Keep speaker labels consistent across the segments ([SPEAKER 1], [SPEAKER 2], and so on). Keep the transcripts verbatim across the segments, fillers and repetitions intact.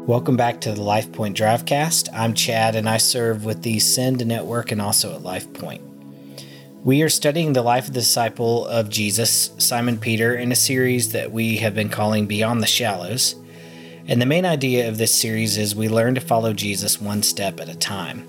[SPEAKER 1] Welcome back to the LifePoint Drivecast. I'm Chad, and I serve with the Send Network and also at LifePoint. We are studying the life of the disciple of Jesus, Simon Peter, in a series that we have been calling Beyond the Shallows. And the main idea of this series is we learn to follow Jesus one step at a time.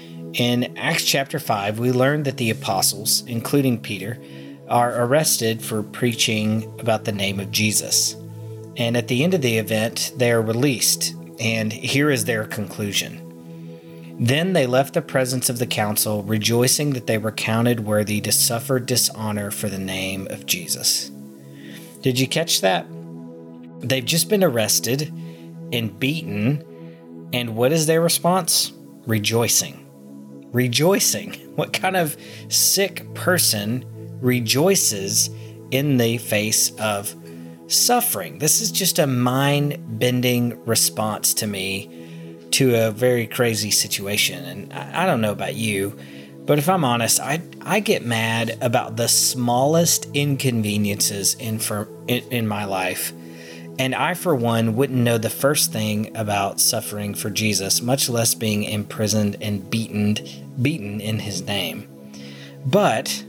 [SPEAKER 1] In Acts chapter five, we learned that the apostles, including Peter, are arrested for preaching about the name of Jesus. And at the end of the event, they are released. And here is their conclusion. Then they left the presence of the council, rejoicing that they were counted worthy to suffer dishonor for the name of Jesus. Did you catch that? They've just been arrested and beaten, and what is their response? Rejoicing. Rejoicing. What kind of sick person rejoices in the face of suffering? This is just a mind-bending response to me to a very crazy situation. And I, I don't know about you, but if I'm honest, I I get mad about the smallest inconveniences in for in, in my life. And I, for one, wouldn't know the first thing about suffering for Jesus, much less being imprisoned and beaten, beaten in his name. But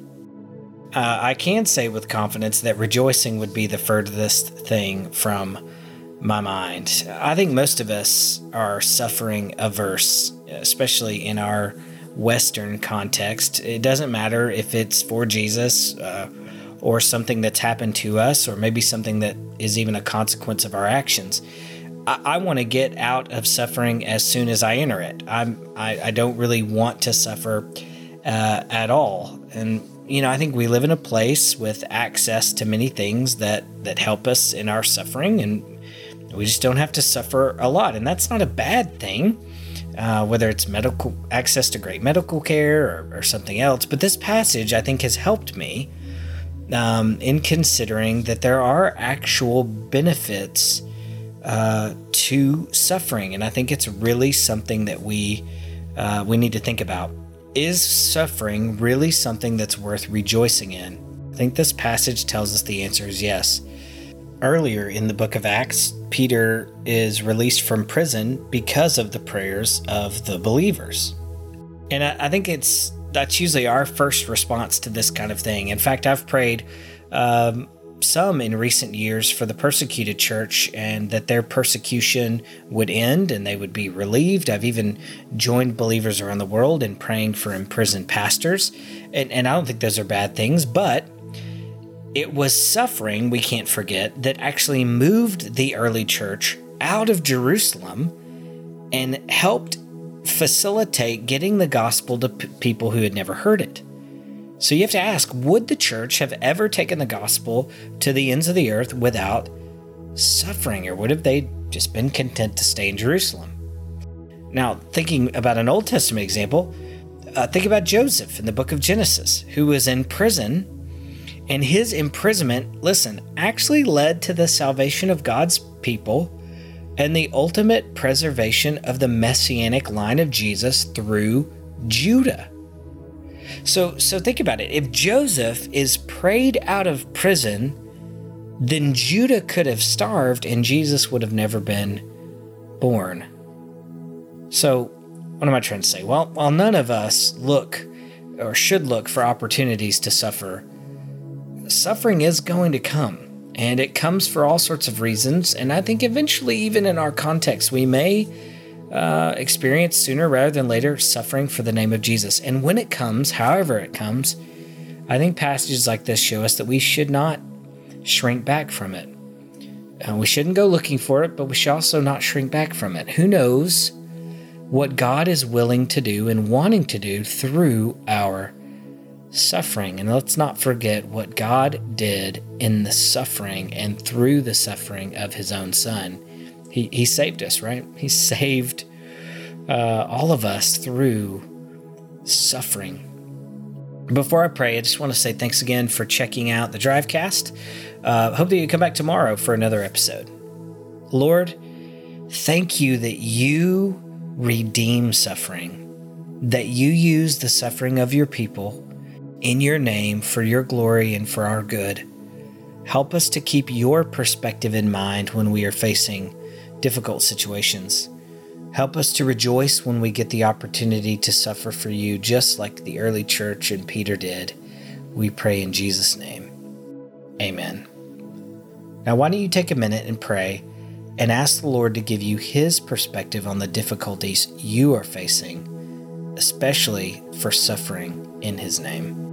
[SPEAKER 1] Uh, I can say with confidence that rejoicing would be the furthest thing from my mind. I think most of us are suffering averse, especially in our Western context. It doesn't matter if it's for Jesus uh, or something that's happened to us, or maybe something that is even a consequence of our actions. I, I want to get out of suffering as soon as I enter it. I'm, I, I don't really want to suffer uh, at all. And You know, I think we live in a place with access to many things that, that help us in our suffering, and we just don't have to suffer a lot. And that's not a bad thing, uh, whether it's medical access to great medical care or, or something else. But this passage, I think, has helped me um, in considering that there are actual benefits uh, to suffering. And I think it's really something that we uh, we need to think about. Is suffering really something that's worth rejoicing in? I think this passage tells us the answer is yes. Earlier in the book of Acts, Peter is released from prison because of the prayers of the believers. And I, I think it's that's usually our first response to this kind of thing. In fact, I've prayed um, some in recent years for the persecuted church, and that their persecution would end and they would be relieved. I've even joined believers around the world in praying for imprisoned pastors. And, and I don't think those are bad things, but it was suffering, we can't forget, that actually moved the early church out of Jerusalem and helped facilitate getting the gospel to p- people who had never heard it. So you have to ask, would the church have ever taken the gospel to the ends of the earth without suffering, or would have they just been content to stay in Jerusalem? Now, thinking about an Old Testament example, uh, think about Joseph in the book of Genesis, who was in prison, and his imprisonment, listen, actually led to the salvation of God's people and the ultimate preservation of the messianic line of Jesus through Judah. So so think about it. If Joseph is prayed out of prison, then Judah could have starved and Jesus would have never been born. So what am I trying to say? Well, while none of us look or should look for opportunities to suffer, suffering is going to come, and it comes for all sorts of reasons. And I think eventually, even in our context, we may Uh, experience sooner rather than later suffering for the name of Jesus. And when it comes, however it comes, I think passages like this show us that we should not shrink back from it. Uh, we shouldn't go looking for it, but we should also not shrink back from it. Who knows what God is willing to do and wanting to do through our suffering? And let's not forget what God did in the suffering and through the suffering of his own son. He he saved us, right? He saved uh, all of us through suffering. Before I pray, I just want to say thanks again for checking out the Drivecast. Uh, hope that you come back tomorrow for another episode. Lord, thank you that you redeem suffering, that you use the suffering of your people in your name for your glory and for our good. Help us to keep your perspective in mind when we are facing difficult situations. Help us to rejoice when we get the opportunity to suffer for you, just like the early church and Peter did. We pray in Jesus' name. Amen. Now, why don't you take a minute and pray and ask the Lord to give you His perspective on the difficulties you are facing, especially for suffering in His name.